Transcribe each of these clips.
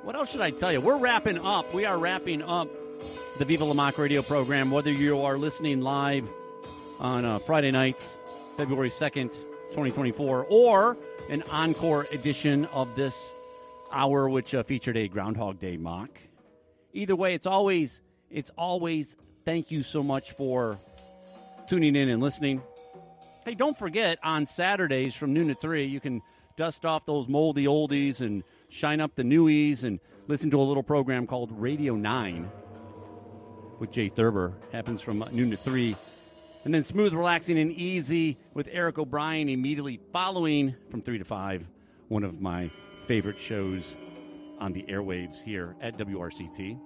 What else should I tell you? We're wrapping up. We are wrapping up the Viva La Mock radio program, whether you are listening live on Friday night, February 2nd, 2024, or an encore edition of this hour, which featured a Groundhog Day mock. Either way, it's always thank you so much for tuning in and listening. Hey, don't forget, on Saturdays from noon to 3, you can dust off those moldy oldies and shine up the newies and listen to a little program called Radio 9 with Jay Thurber. Happens from noon to 3. And then Smooth, Relaxing, and Easy with Eric O'Brien immediately following from 3 to 5. One of my favorite shows on the airwaves here at WRCT.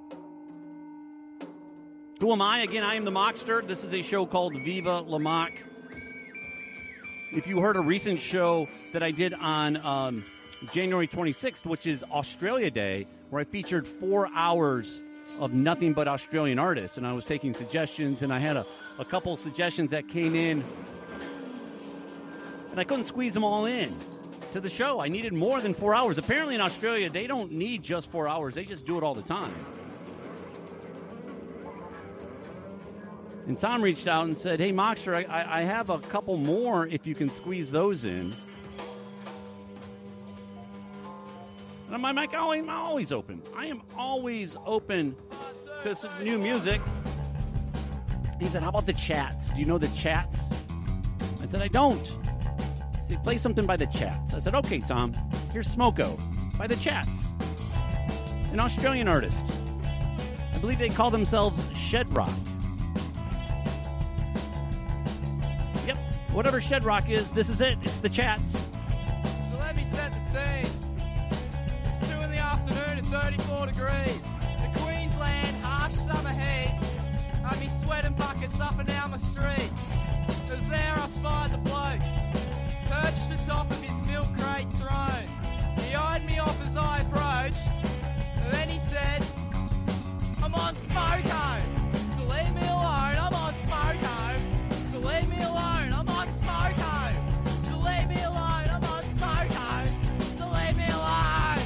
Who am I? Again, I am the Mockster. This is a show called Viva La Mock. If you heard a recent show that I did on January 26th, which is Australia Day, where I featured 4 hours of nothing but Australian artists, and I was taking suggestions, and I had a couple of suggestions that came in, and I couldn't squeeze them all in to the show. I needed more than 4 hours. Apparently in Australia, they don't need just 4 hours. They just do it all the time. And Tom reached out and said, hey, Mockster, I have a couple more if you can squeeze those in. And my mic, I'm always open. I am always open to some new music. He said, how about the Chats? Do you know the Chats? I said, I don't. He said, play something by the Chats. I said, okay, Tom. Here's Smoko by the Chats, an Australian artist. I believe they call themselves Shed Rock. Yep, whatever Shed Rock is, this is it. It's the Chats. So let me set the scene. It's 2 in the afternoon and 34 degrees. The Queensland harsh summer heat. Had me sweating buckets up and down my street. As there I spied the bloke, perched atop of his milk crate throne. He eyed me off as I approached, and then he said, I'm on Smoko, so leave me alone. I'm on Smoko, so leave me alone. I'm on Smoko, so leave me alone. I'm on Smoko, so leave me alone.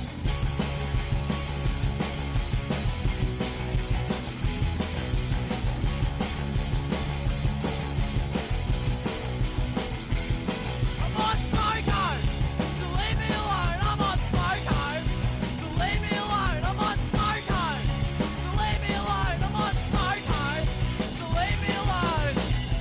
I'm on Smoko, so leave me alone. I'm on Smoko, so leave me alone. I'm on Smoko, so leave me alone. I'm on Smoko, so leave me alone.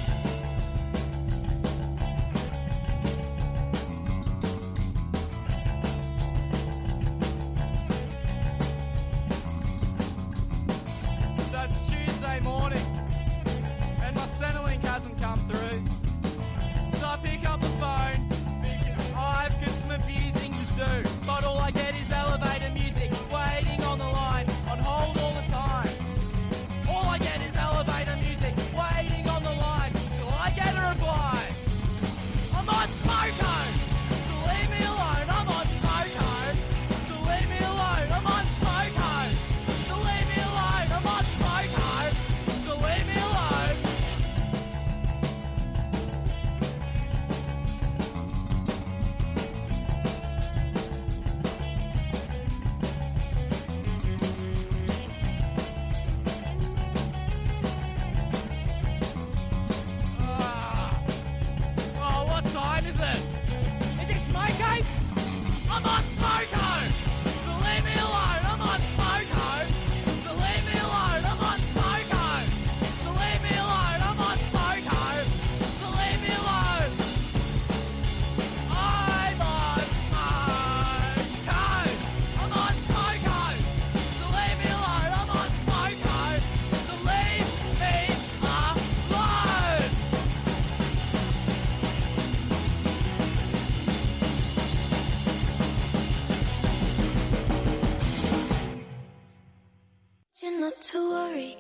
So it's Tuesday morning, and my Centrelink hasn't come through. So I pick up the phone because I've got some abusing to do. But all I get is elevator music, waiting on the line, on hold all the time. All I get is elevator music, waiting on the line, till I get a reply. I'm on Smoko, so leave me alone. I'm on Smoko, so leave me alone. I'm on Smoko, so leave me alone. I'm on Smoko, so leave me alone. Oh, what time is it? Is it Smoko? I'm on Smoko! So leave me alone! I'm on Smoko! So leave me alone! I'm on Smoko! So leave me alone! I'm on Smoko! So leave me alone! I'm on Smoko! I'm on Smoko! So leave me alone! I'm on Smoko! So leave me alone! You're not to worry,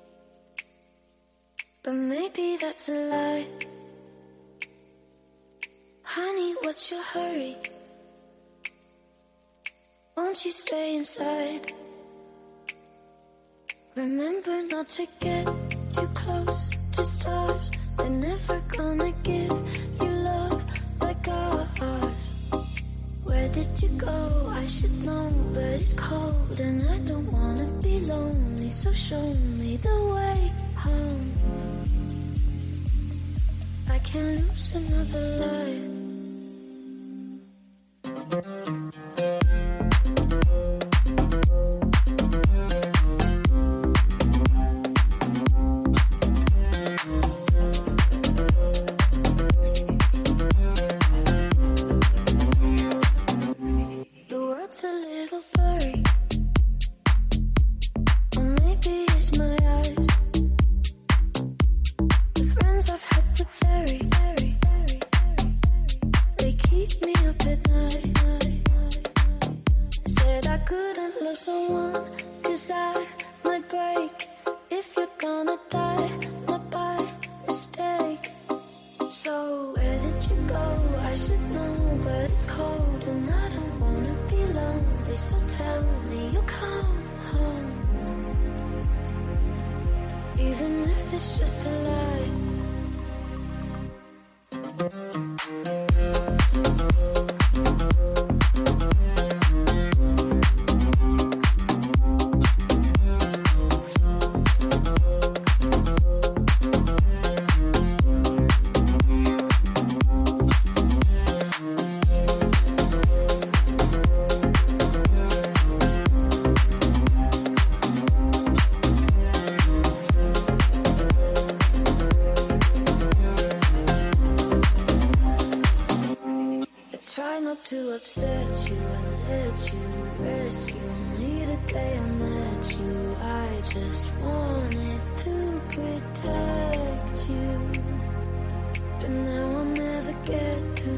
but maybe that's a lie. Honey, what's your hurry? Won't you stay inside? Remember not to get too close to stars. They're never gonna give you love like ours. Where did you go? I should know, but it's cold and I don't wanna be lonely. So show me the way home. I can't lose another life. To upset you and let you rescue me the day I met you. I just wanted to protect you, but now I'll never get to.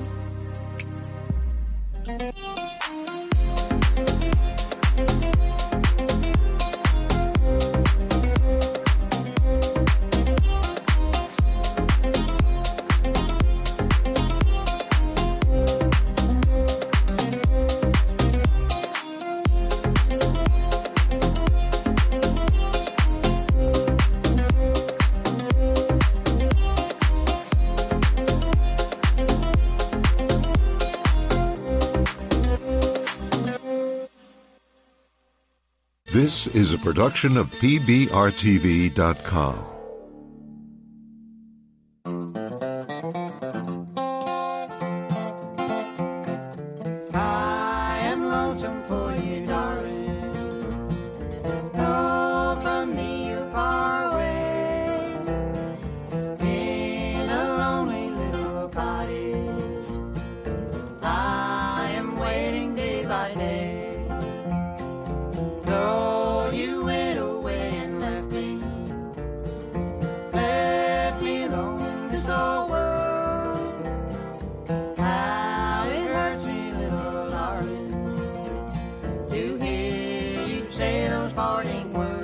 This is a production of PBRTV.com. I am lonesome for you, darling. Oh, from me you're far away, in a lonely little cottage. I am waiting day by day. Though you went away and left me alone in this old world. How it hurts me, little darling, to hear you say those parting words.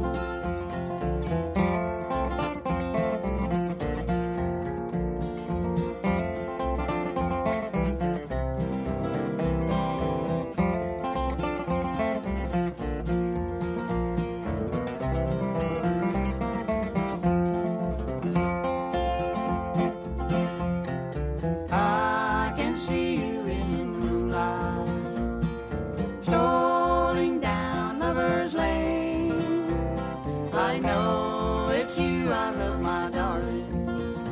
I can see you in the moonlight, strolling down Lover's Lane. I know it's you I love, my darling.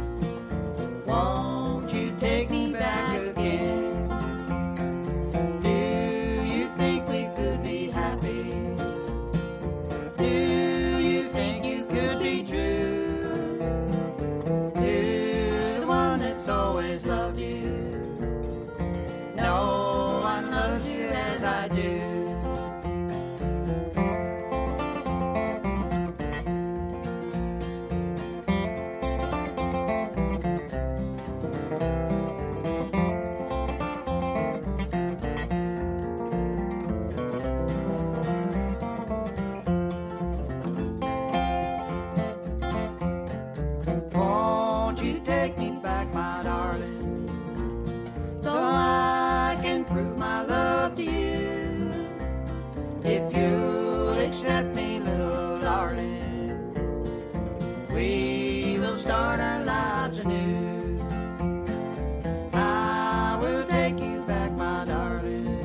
Won't you take me back again? Do you think we could be happy? Do you think you could be true to the one that's always loved you? No one loves you as I do. Won't you take me back, my darling, so I can prove my love to you? If you'll accept me, little darling, we will start our lives anew. I will take you back, my darling.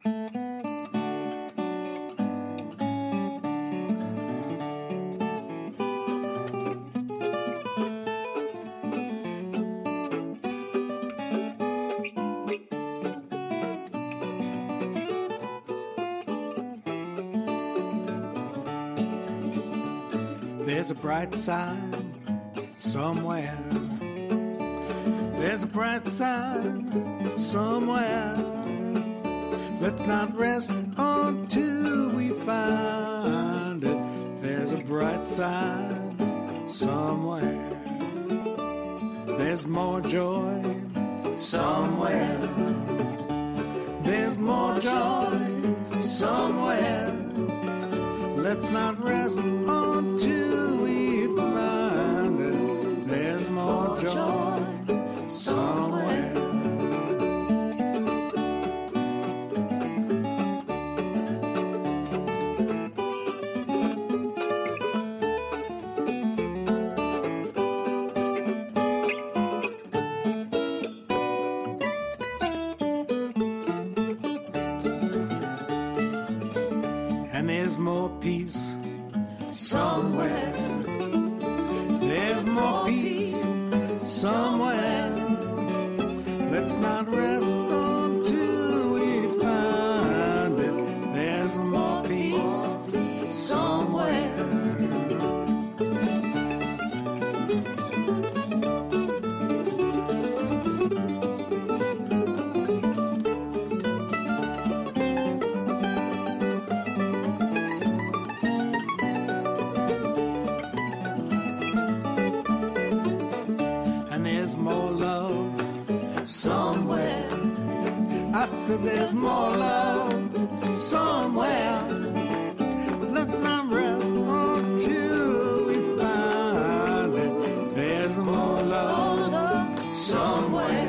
There's a bright side somewhere. There's a bright side somewhere. Let's not rest until we find it. There's a bright side somewhere. There's more joy somewhere. There's more joy somewhere. Let's not rest until we find it. There's more joy somewhere. And there's more peace somewhere. There's more peace somewhere. Let's not rest until we find it. There's more peace somewhere. I said there's more love somewhere. Let's not rest until we find it. There's more love somewhere.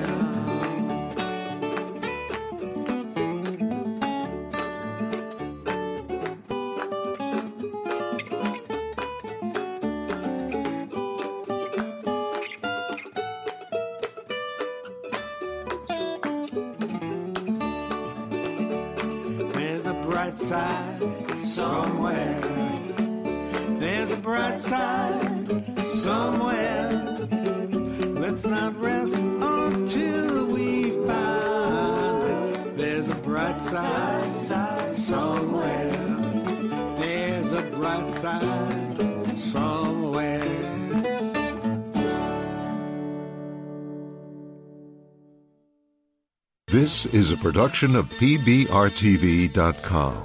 Side somewhere. There's a bright side somewhere. Let's not rest until we find it. There's a bright side somewhere. There's a bright side somewhere. This is a production of PBRTV.com.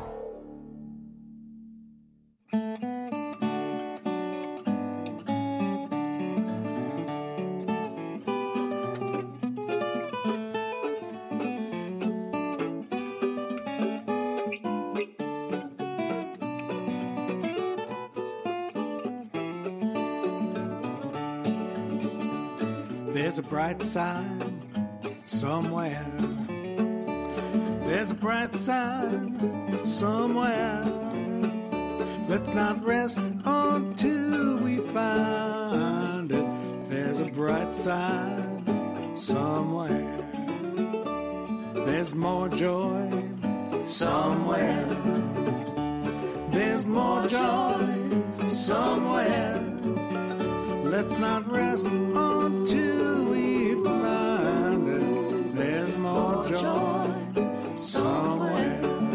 There's a bright side somewhere. There's a bright side somewhere. Let's not rest until we find it. There's a bright side somewhere. There's more joy somewhere. There's more joy somewhere. Let's not rest until we find it. There's more joy somewhere.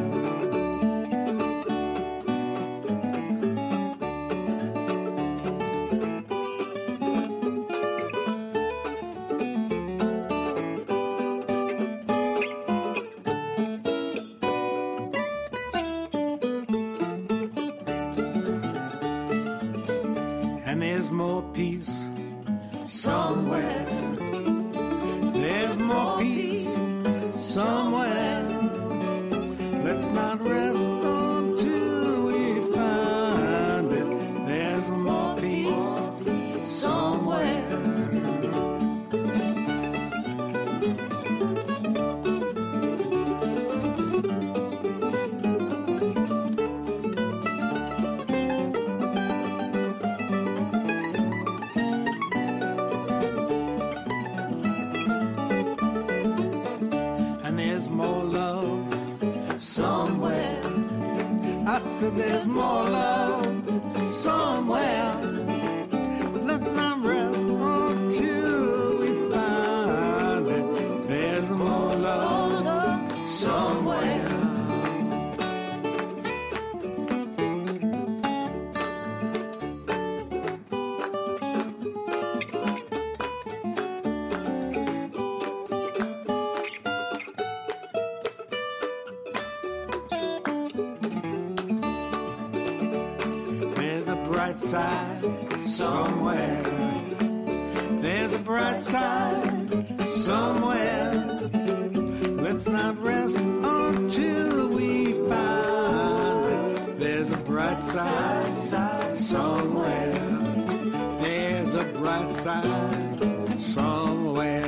And there's more peace somewhere. There's more peace somewhere. Let's not rest until we find it. There's more peace somewhere. And there's more love somewhere. I said there's more love somewhere. But let's not rest until we find it. There's more love somewhere. Side somewhere. There's a bright side somewhere. Let's not rest until we find it. There's a bright side somewhere. There's a bright side somewhere.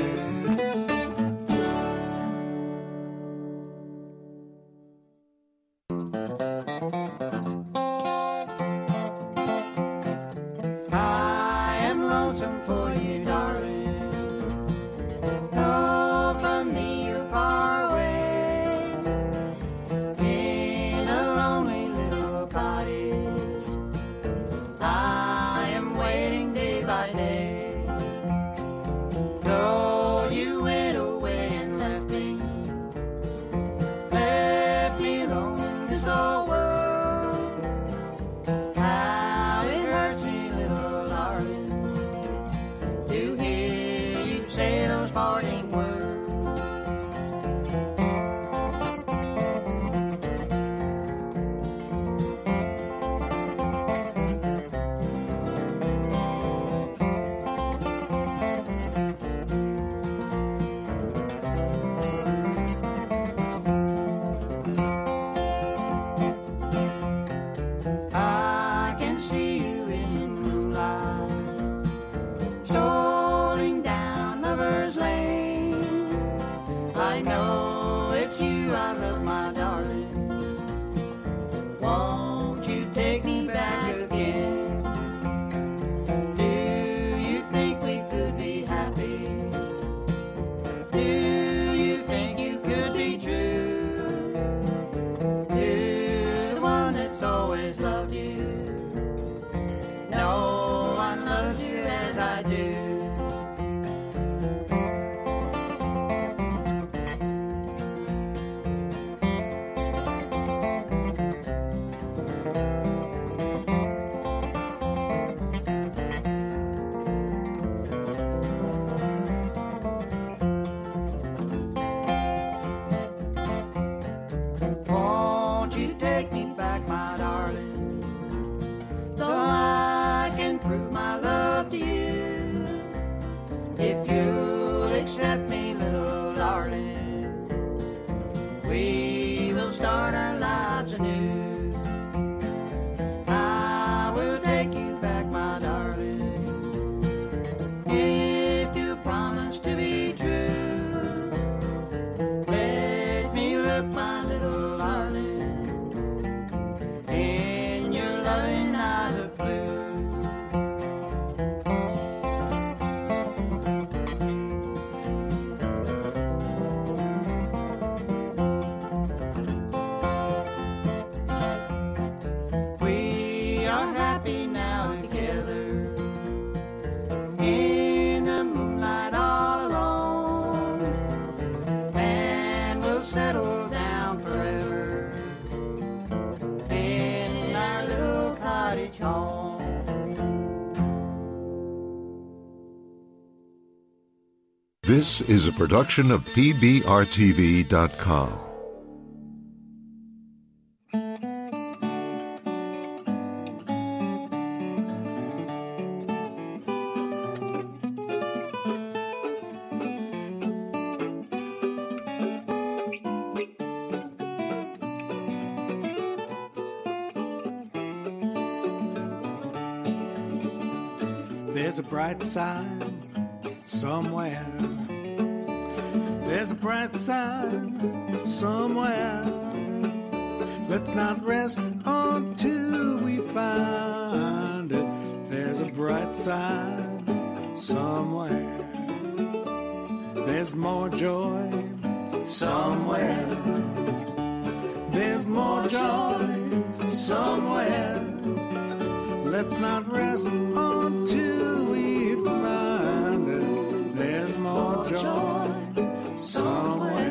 This is a production of PBRTV.com. There's a bright side somewhere. There's a bright side somewhere. Let's not rest until we find it. There's a bright side somewhere. There's more joy somewhere. joy somewhere. Let's not rest until we find it. There's more joy somewhere.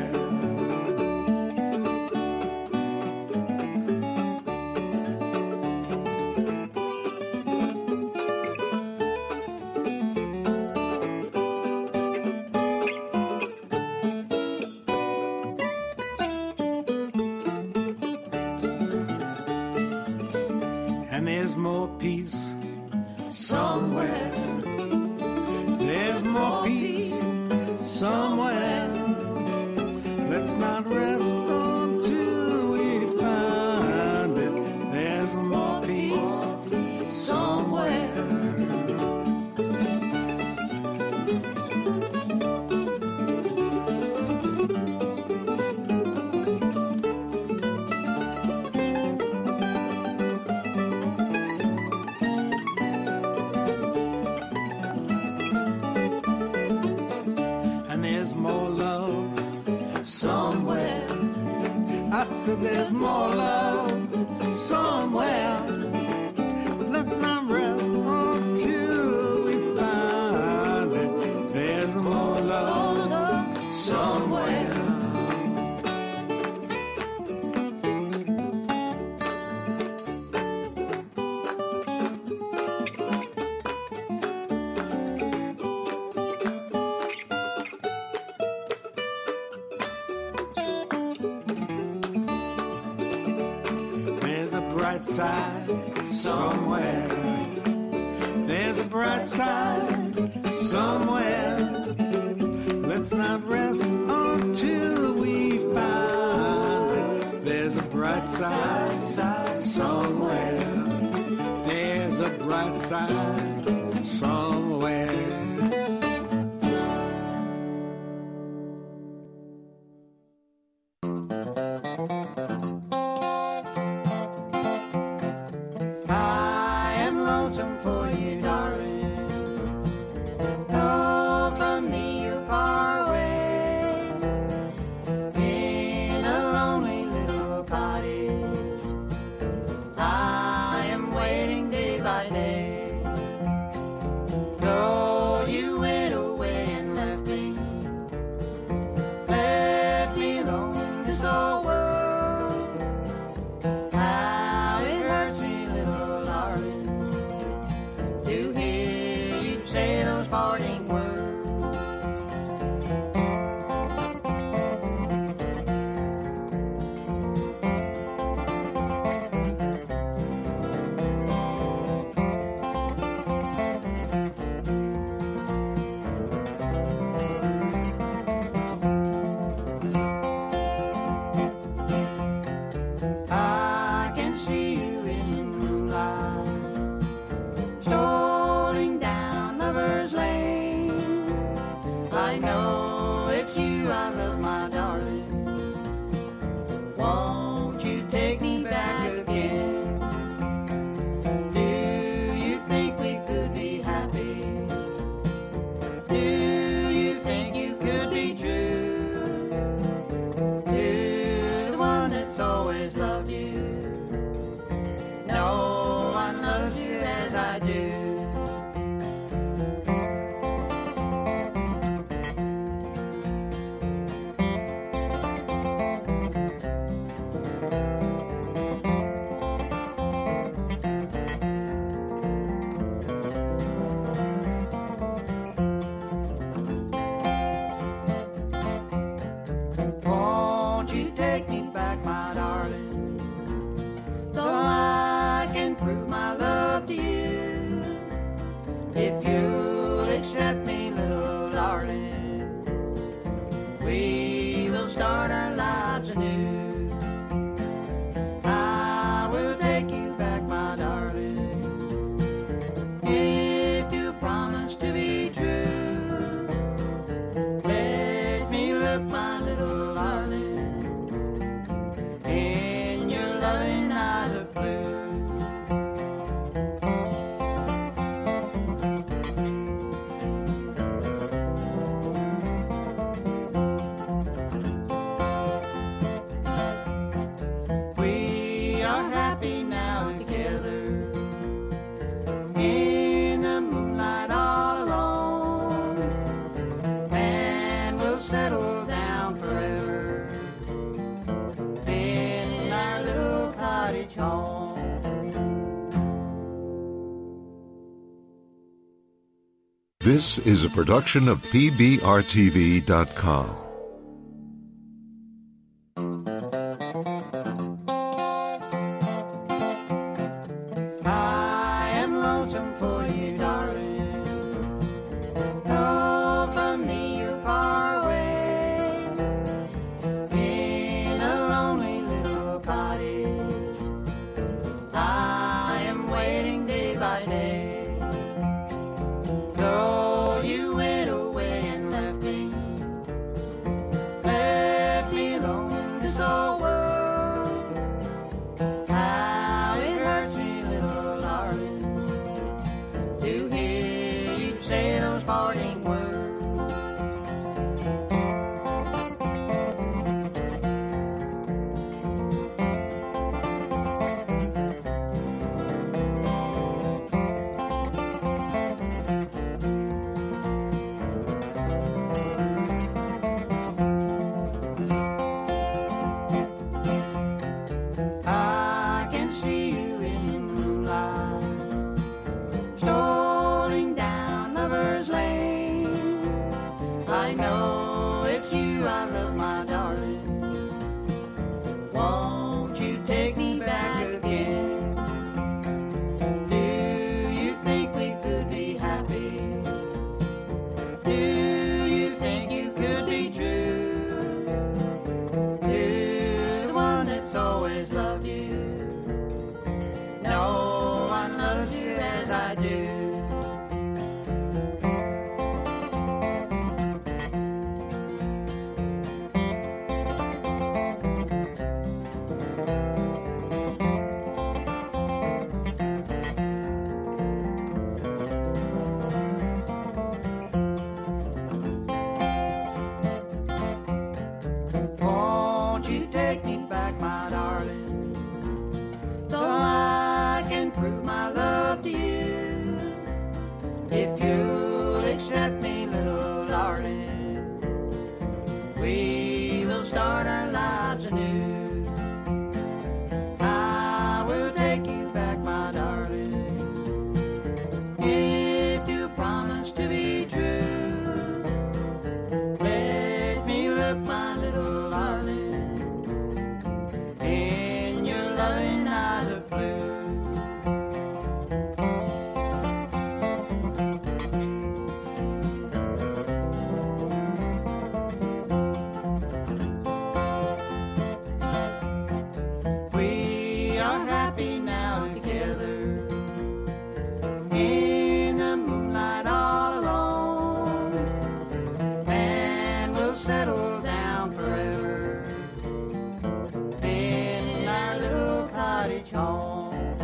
And there's more peace somewhere. There's more peace somewhere. Let's not rest until we find it. There's more peace somewhere. I said there's more love somewhere. Let's not rest until we find it. There's more love somewhere. Side somewhere. There's a bright side somewhere. Let's not rest until we find it. There's a bright side somewhere. There's a bright side somewhere. cottage home. This is a production of PBRTV.com. I am lonesome for you, darling. Oh, from me you're far away, in a lonely little cottage. I am waiting day by day. Though you went away and left me alone in this old world. How it hurts me, little darling, to hear you say those parting words. I can see you in the moonlight, strolling down Lover's Lane. I know it's you I love, my darling. Won't you take me back again? Do you think we could be happy? Do you think you could be true to the one that's always loved you? No one loves you as I do. Won't you take me back, my darling, so I can prove my love to you? If you'll accept me, little darling, we will start our lives anew. I will take you back, my darling, if you promise to be true. Let me look, my little darling, in your loving eyes of blue. We are happy now together, in the moonlight all alone, and we'll settle down forever in our little cottage home.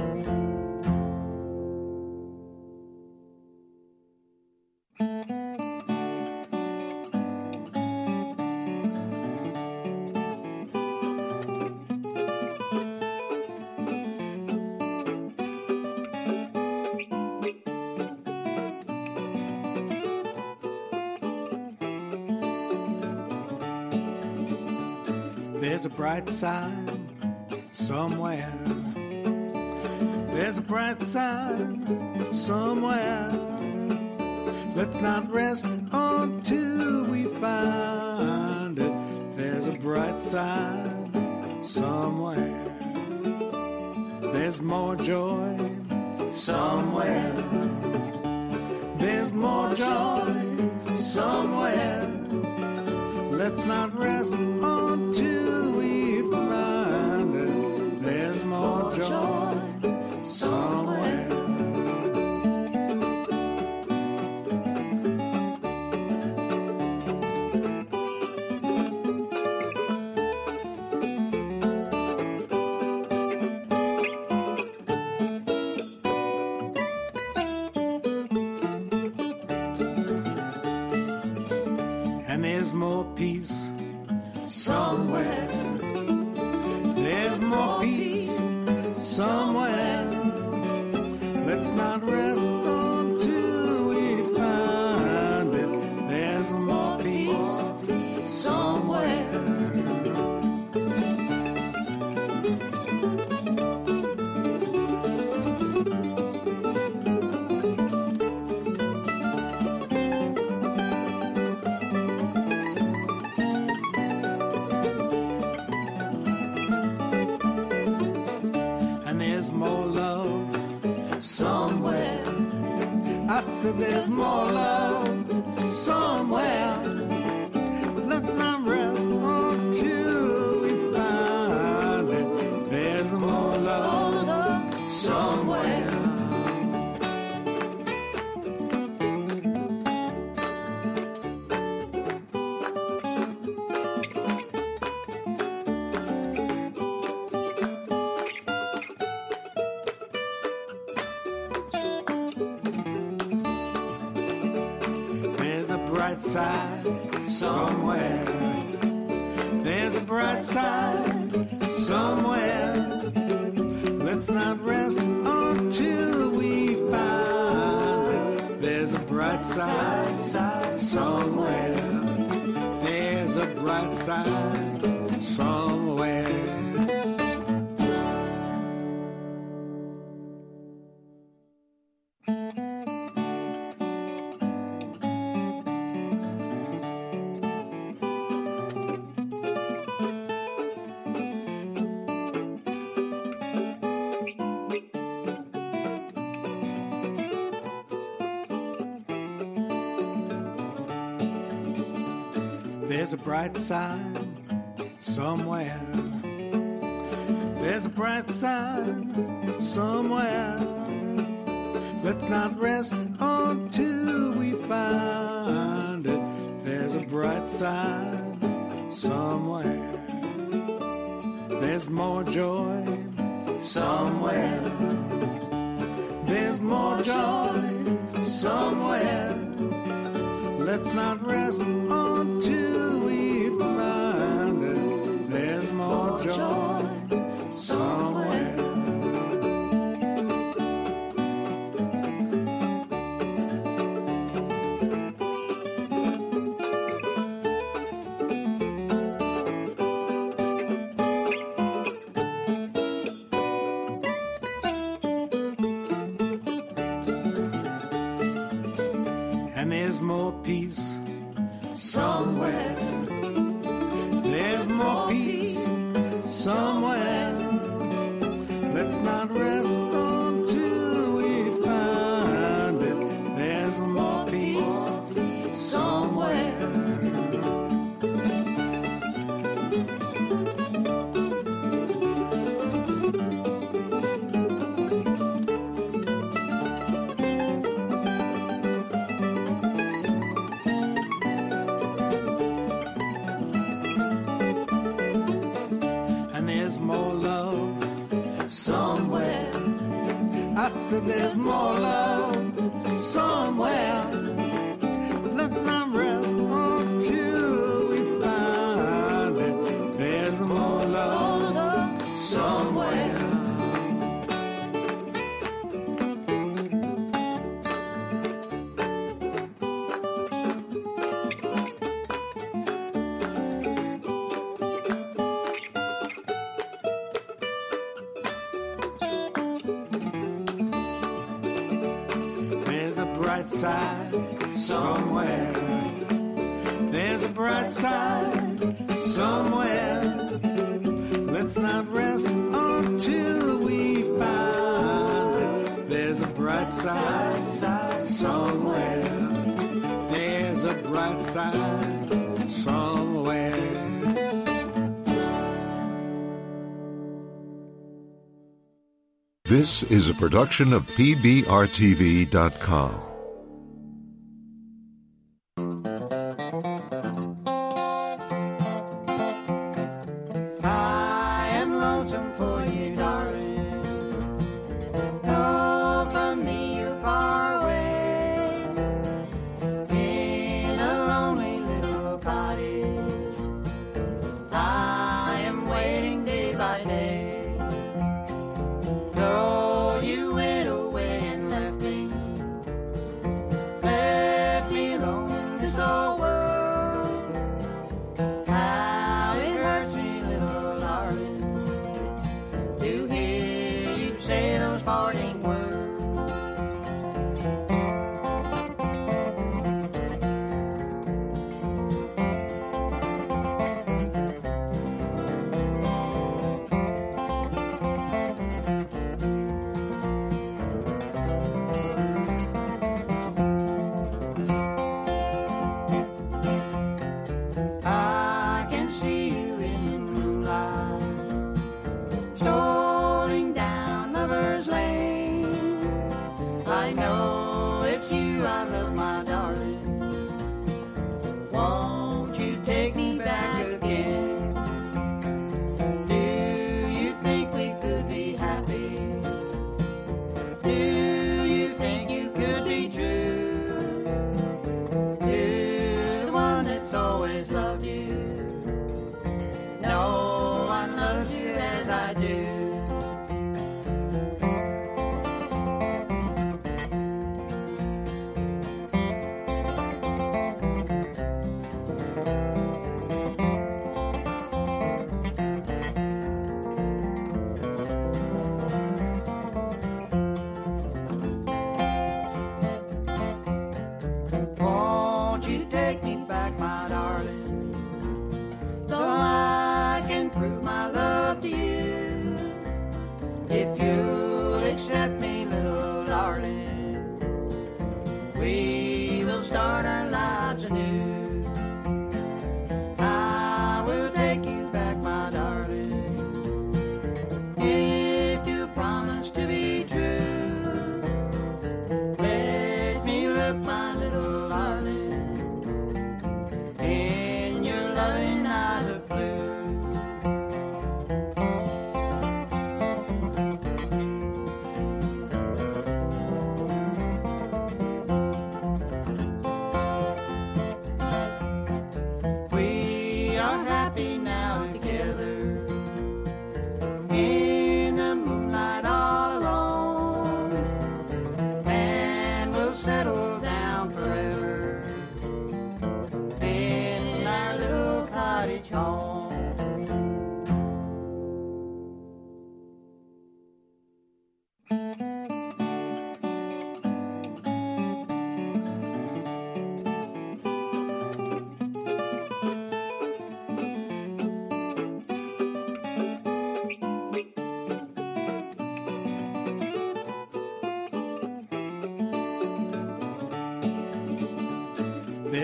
There's a bright side somewhere. There's a bright side somewhere. Let's not rest until we find it. There's a bright side somewhere. There's more joy somewhere. There's more joy somewhere. Let's not rest until we find it. There's more joy somewhere. And there's more peace somewhere. There's more peace somewhere. Let's not rest until we find it. There's more peace somewhere. I said there's more love somewhere. Let's not rest until we find it. There's more love somewhere. Side somewhere. There's a bright side somewhere. Let's not rest until we find it. There's a bright side somewhere. There's a bright side somewhere. There's a bright side somewhere. There's a bright side somewhere. Let's not rest until we find it. There's a bright side somewhere. There's more joy somewhere. There's more joy somewhere. Let's not rest until we find it. There's more joy somewhere. And there's more peace somewhere. There's more peace somewhere. Let's not rest until we find it. There's more peace somewhere. I said there's more love somewhere. Let's not rest until we find it. There's more love somewhere. Side somewhere. There's a bright side somewhere. Let's not rest until we find it. There's a bright side somewhere. There's a bright side somewhere. This is a production of PBRTV.com.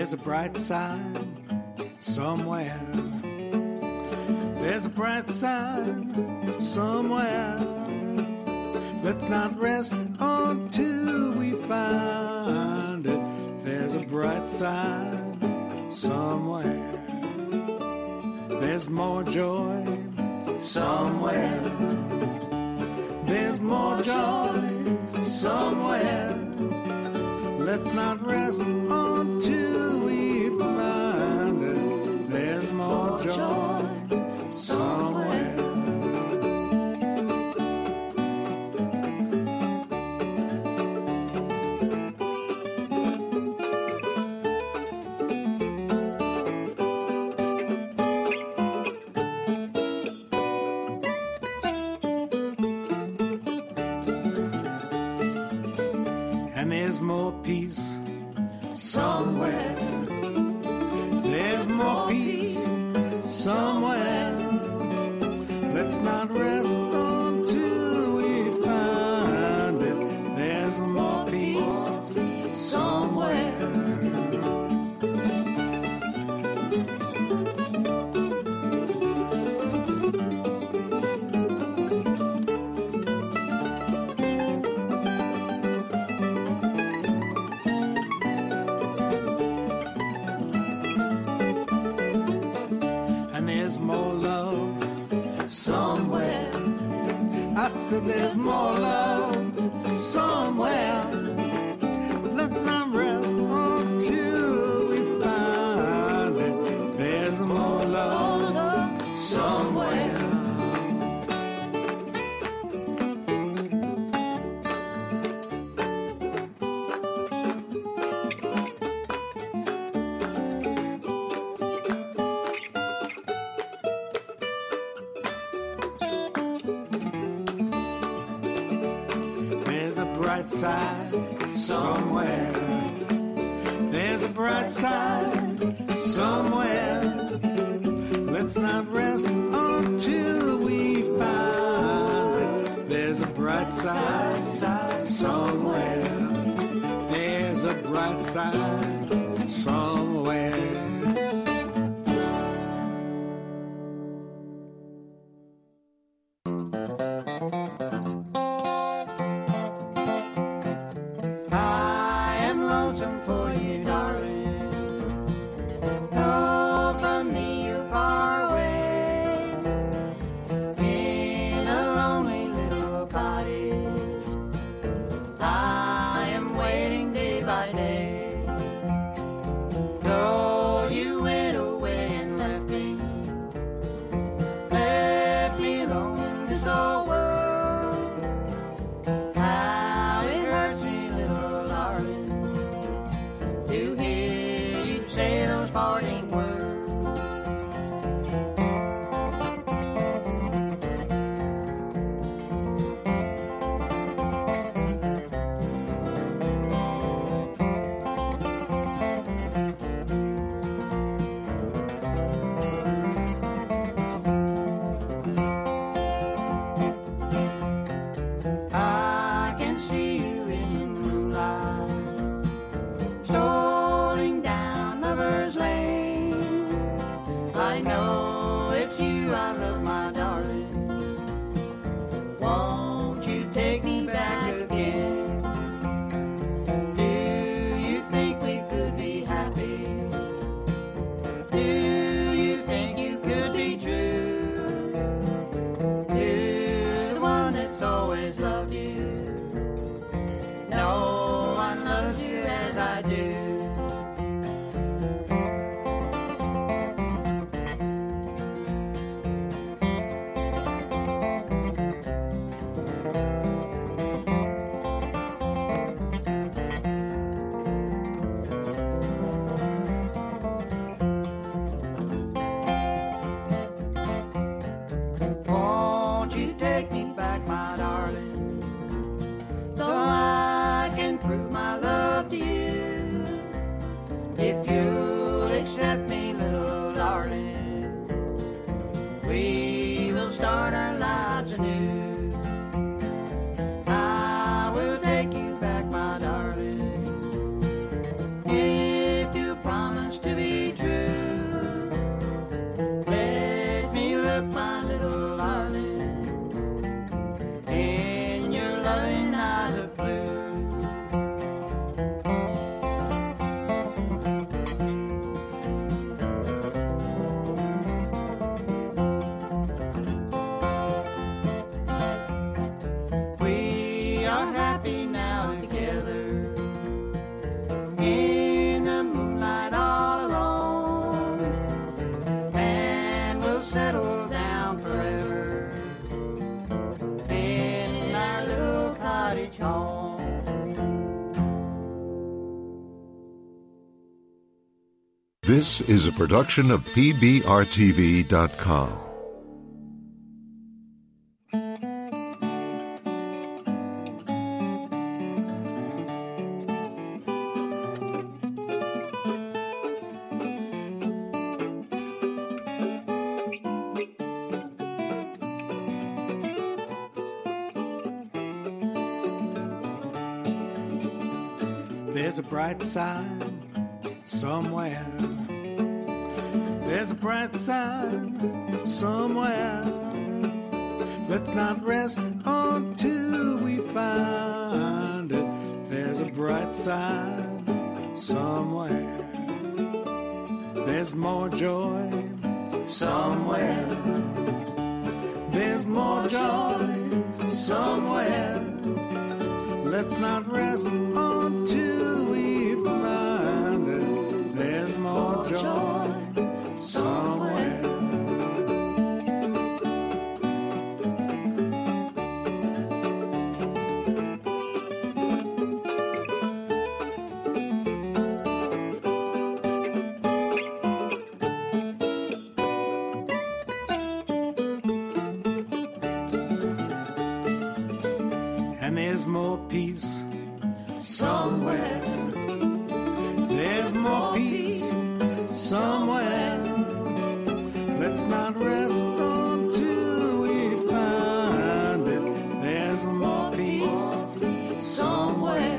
There's a bright side somewhere. There's a bright side somewhere. Let's not rest until we find it. There's a bright side somewhere. There's more joy somewhere. There's more joy somewhere. Let's not rest until we find it. There's more joy somewhere. And there's more peace somewhere. There's more peace somewhere. Let's not rest until we find it. There's more peace somewhere. I said there's more love somewhere. But let's not rest until we find it. There's more love somewhere. Side somewhere. There's a bright side somewhere. Let's not rest until we find it. There's a bright side somewhere. There's a bright side somewhere. cottage home. This is a production of PBRTV.com. There's a bright side somewhere. There's a bright side somewhere. Let's not rest until we find it. There's a bright side somewhere. There's more joy somewhere. There's more joy somewhere. Let's not rest until we find it. There's more joy somewhere. And there's more peace somewhere. There's more peace somewhere. Let's not rest until we find it. There's more peace somewhere.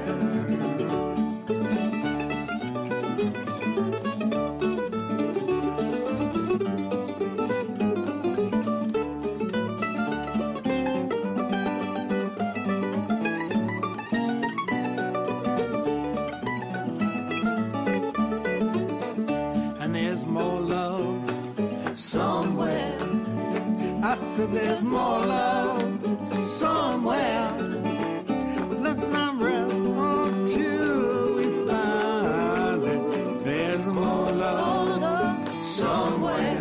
And there's more love somewhere. I said there's more love somewhere. Let's not rest until we find it. There's more love somewhere.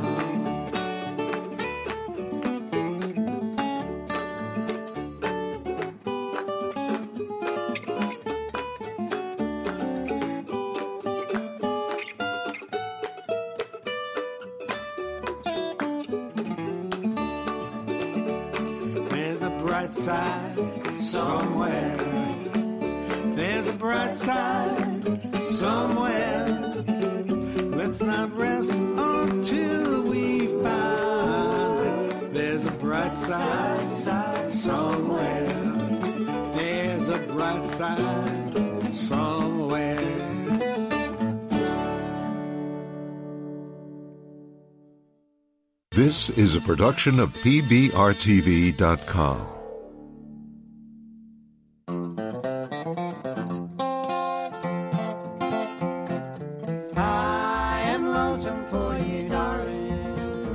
There's a bright side somewhere. There's a bright side somewhere. Let's not rest until we find it. There's a bright side somewhere. There's a bright side somewhere. This is a production of PBRTV.com. I am lonesome for you, darling.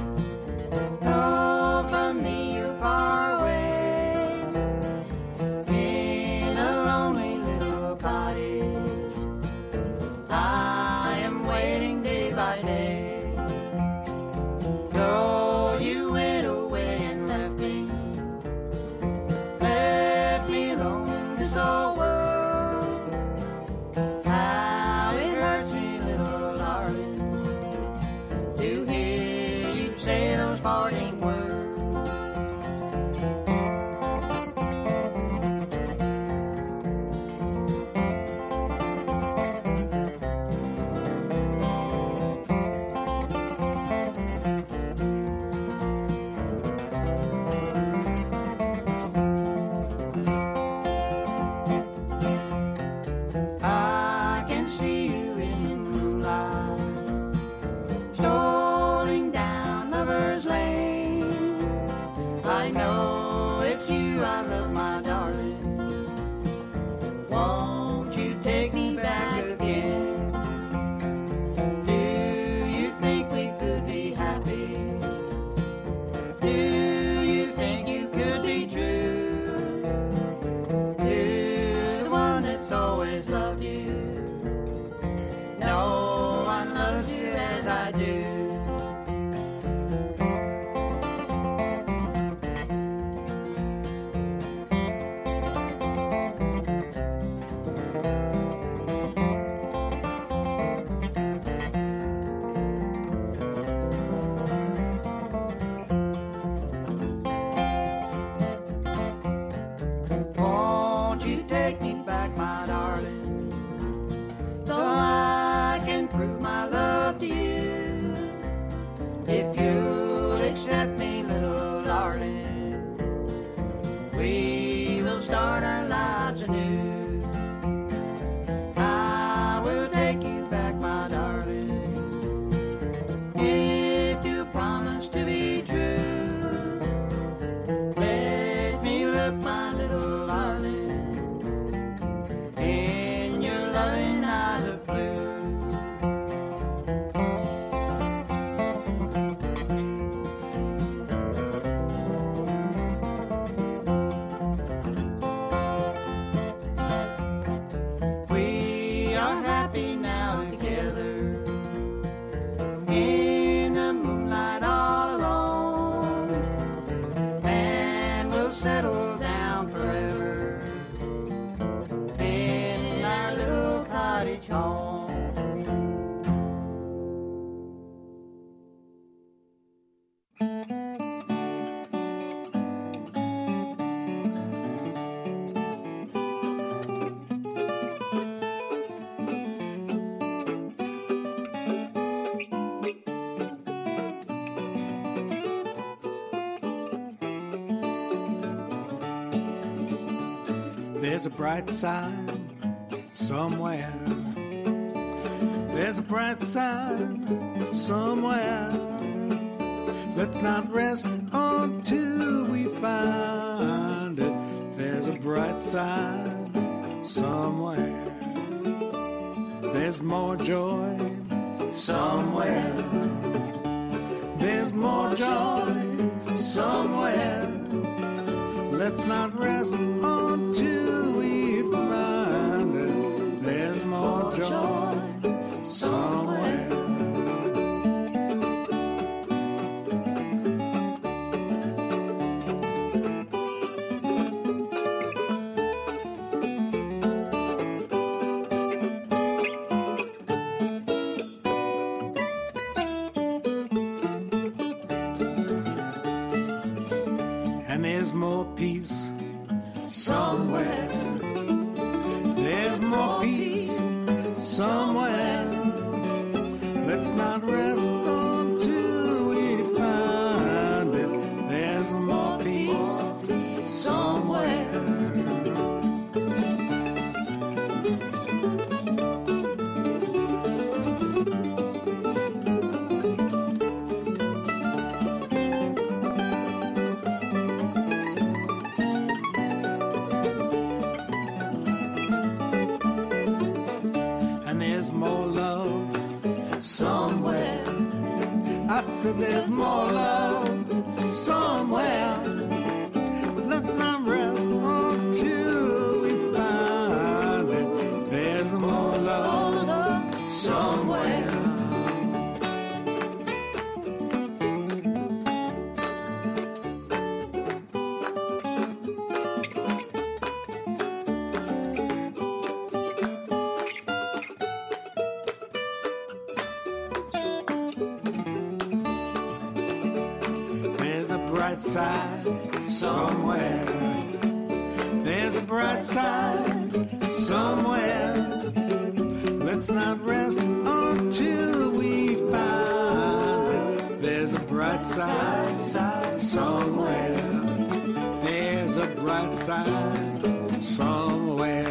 Oh, from me you're far away. In a lonely little cottage, I am waiting day by day. Though you went away and left me, we will start our lives anew. I will take you back, my darling, if you promise to be true. Let me look, my little darling, in your loving eyes of blue. There's a bright side somewhere. There's a bright side somewhere. Let's not rest until we find it. There's a bright side somewhere. There's more joy somewhere. There's more joy somewhere. Let's not rest until we find it. There's more joy somewhere. And there's more peace somewhere. There's more peace somewhere. Let's not rest until we find it. There's more peace somewhere. I said there's more love somewhere. Let's not rest until we find it. There's more love somewhere. Side somewhere. There's a bright side somewhere. Let's not rest until we find it. There's a bright side somewhere. There's a bright side somewhere.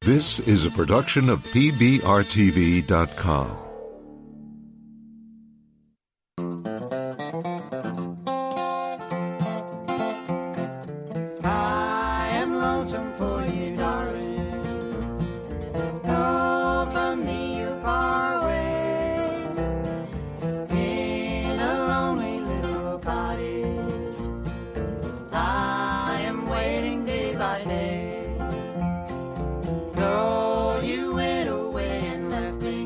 This is a production of PBRTV.com. I am lonesome for you, darling. Oh, from me you're far away, in a lonely little cottage. I am waiting day by day. Though you went away and left me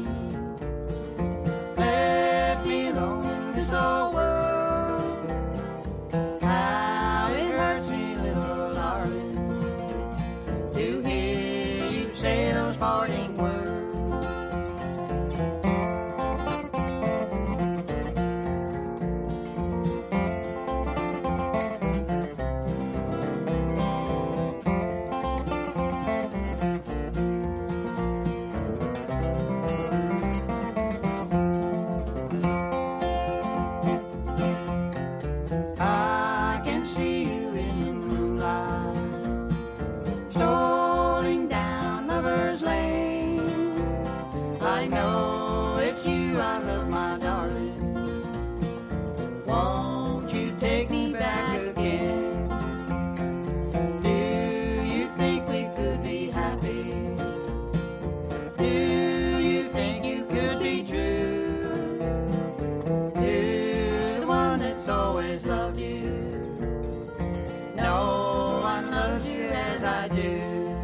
alone in this old world. How it hurts me, little darling, to hear you say those parting words. I can see you in the moonlight, strolling down Lover's Lane. I know it's you I love, my darling. Won't you take me back again? Do you think we could be happy? Do you think you could be true to the one that's always loved you? No one loves you as I do.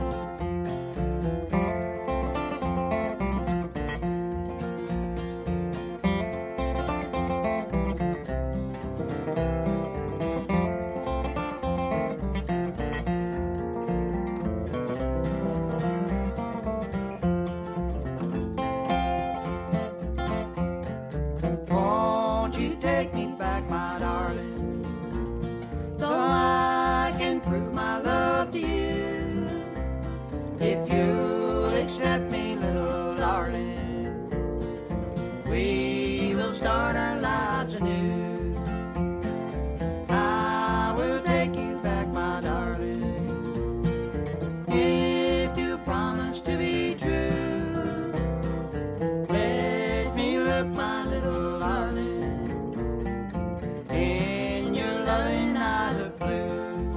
Won't you take me back, my darling, so I can prove my love to you? If you'll accept me, little darling, we will start our lives anew. I will take you back, my darling, if you promise to be true. Let me look, my little darling, in your loving eyes of blue.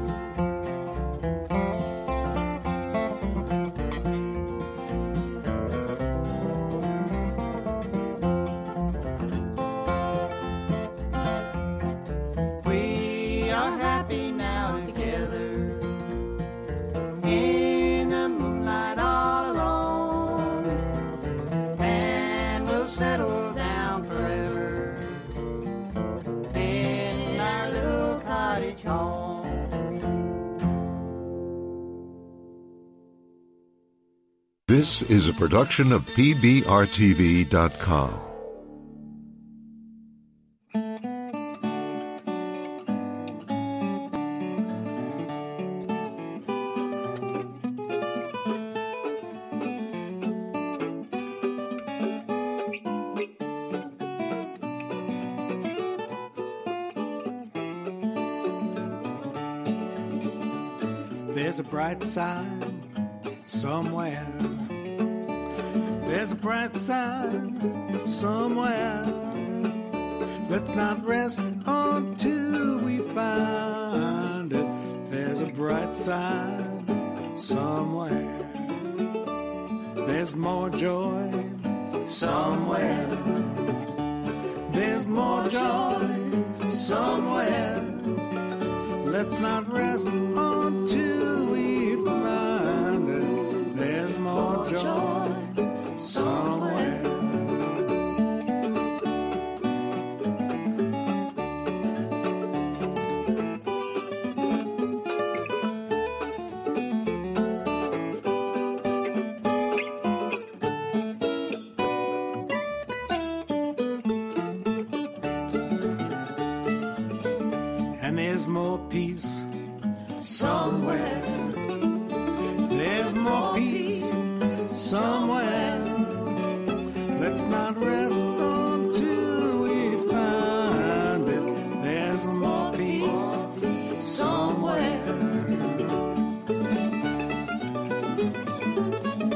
We are happy now together, in the moonlight all alone, and we'll settle down forever in our little cottage home. This is a production of PBRTV.com. There's a bright side somewhere. There's a bright side somewhere. Let's not rest until we find it. There's a bright side somewhere. There's more joy somewhere. There's more joy somewhere. Let's not rest until we find it. There's more joy somewhere. And there's more peace somewhere. There's more peace somewhere. Let's not rest until we find it. There's more peace somewhere.